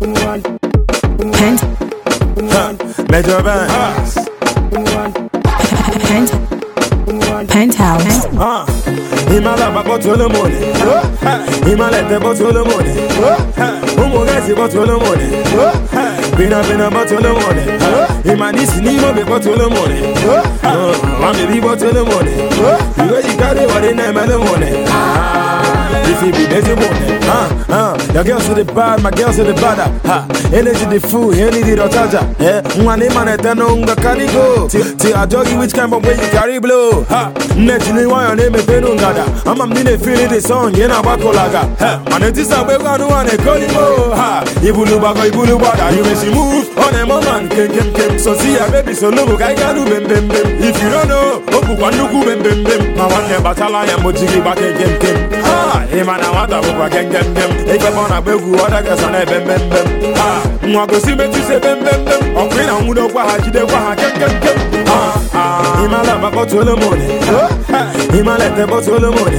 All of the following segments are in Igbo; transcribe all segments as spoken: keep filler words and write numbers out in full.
Pent Major Banks Pent Penthouse Ah, Himala babo to the money. Himala te babo to the money. Umo gasi babo to the money. Bina bina babo to the money. Imanisi ni mo be babo to the money. Mami bi babo to the money. You go you carry what in them the money. If you be busy money. Ah ah, your girls to the bad, my girls to the bad. Ha, energy the fool, energy the rotaja. Eh, mwani mane teno unga kani go. Ti a doggy which kind of way you carry blow. Ha, next you want your name is Penungada. I'm a mini feeling the song, yena bakolaga. Ha, man this a way one one a call you. Ha, ibulu baga ibulu baga. You may see move on a moment, kem kem kem. So see a baby so look I can do bem bem bem. If you don't know, oku kwanuku bem bem bem. Ma one batala ya mojigi back kem kem. Ha, imana wata bukwa kem kem kem. If I wanna be good, other guys on a bem bem bem. Ha, mwa go see me to say bem bem bem. Okwi na mudo kwa haji de kwa ha kem kem kem. Ha, ha, imala bako to the money. Himala te babo to the money.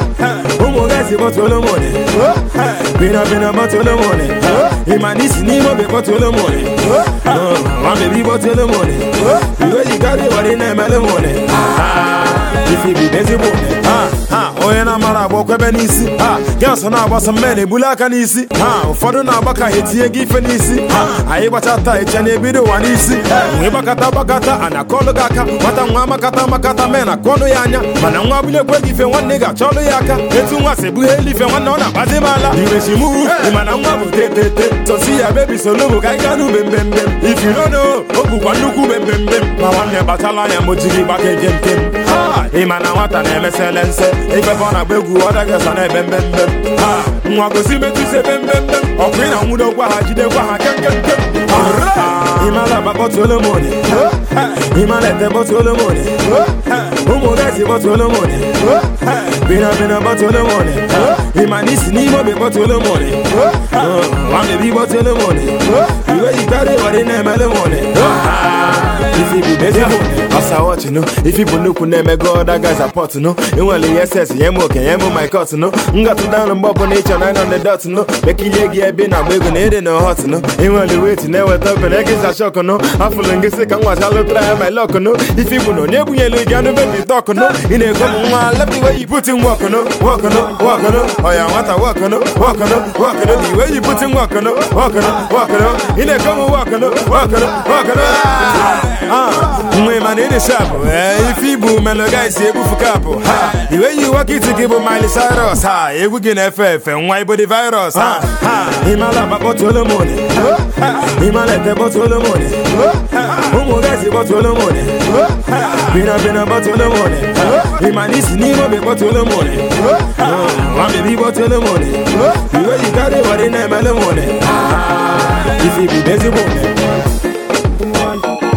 Umo gasi babo to the money. Bina bina babo to the money. Imanisi ni mo be babo to the money. Mami bi babo to the money. You go you carry what in them the money. If you be busy money. Ah ah, oye na mara bokwe benisi. Ah, girls na bossa mene bulaka nisi. Ah, ufodo na baka hetie gife nisi. Ah, ayi bachata echane bido wanisi. Mwe bakata bakata anakolo gaka. Wata mwama kata makata mena kono yanya. Mana mwa bile kwe gife one nigga cholo yaka. Etu mwa sebu heli fe wana ona bazi mala. Iwe shimu, imana mwa bute te te. So see ya baby so lobo kai kanu bem bem bem. If you don't know, oku kwa nuku bem bem bem. Ma wane batala ya mojigi bake jem kem. Ha, imana wata na emeselense. If I wanna be good, other guys on a bem bem bem. Ha, mwa go see me to say bem bem bem. Okwi na mudo kwa haji de kwa ha kem kem kem. Ha, imala babo to the money. Imala te babo to the money. Umo gasi babo to the money. Bina bina babo to the money. Imanisi ni mo be babo to the money. Mami bi babo to the money. You go you carry what in them the money. If you be busy money. Asa watch you know. If you bunuku neme go other guys are pot no. You want the S S yemo ke yemo my cut no. Nga to down and bop on nature nine on the dot no. Make you get be na bego ne no hot no. You want the wait never top and eggs a shock no. I feel like sick and watch I look try my luck no. If you no nebu yellow gano baby talk no. In a come one love the way you put in work no. Walk no, walk no. Oh yeah, what I walk no, walk no, walk no. The way you put in work no, walk no, walk no. In a come walk no, walk no, walk no. Ah, my man in the shop. If you boom and the guys say for capo. Ha, the way you walk it to give Miley Cyrus. Ha, you begin F F and why body virus. Ha, ha, Himala babo to the money. Himala te babo to the money. Umo gasi babo to the money. Bina bina babo to the money. Imanisi ni mo be babo to the money. Mami bi babo to the money. You go you carry what in them the money. If you be busy money.